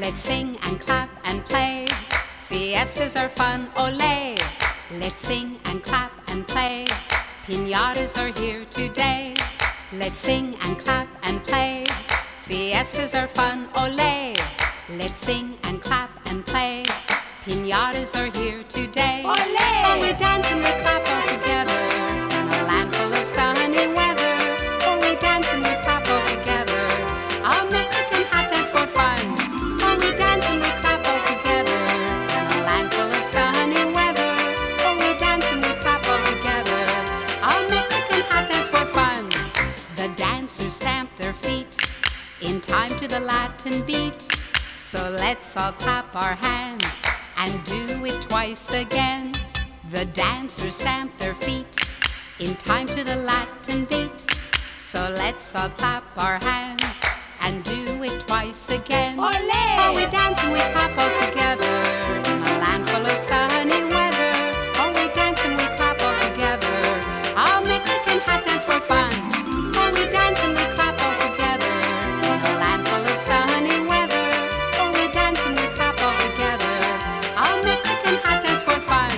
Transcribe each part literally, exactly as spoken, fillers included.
Let's sing and clap and play. Fiestas are fun, ole. Let's sing and clap and play. Piñatas are here today. Let's sing and clap and play. Fiestas are fun, ole. Let's sing and clap and play. Piñatas are here today. Ole! Oh, we dance and we clap all together in a land full of sunny weather. Oh, we dance and we clap all together. Our Mexican hat dance for fun. Oh, we dance and we clap all together in a land full of sunny weather. Oh, we dance and we clap all together. Our Mexican hat dance for fun. The dancers stamp their feet in time to the Latin beat. So let's all clap our hands and do it twice again. The dancers stamp their feet in time to the Latin beat. So let's all clap our hands and do it twice again. Ole! Oh, we dance and we clap all together in a land full of sunny weather. Oh, we dance and we clap all together. Our Mexican hat dance for fun. Oh, we dance and we clap all together in a land full of sunny weather. Oh, we dance and we clap all together. Our Mexican hat dance for fun.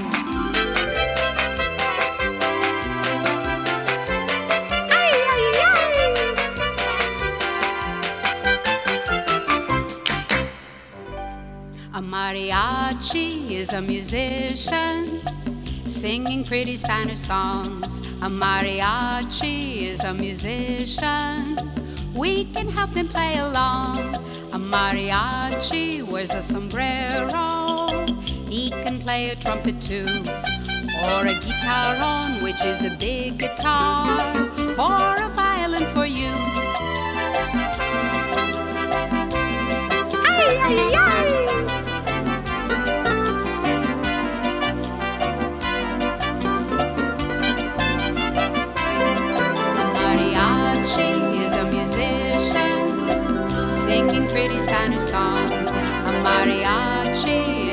Ay, ay, ay. A mariachi is a musician singing pretty Spanish songs. A mariachi is a musician. We can help him play along. A mariachi wears a sombrero. He can play a trumpet too, or a guitarron, which is a big guitar, or a violin for you. Ay, ay, ay. Mariachi is a musician singing pretty Spanish songs. A mariachi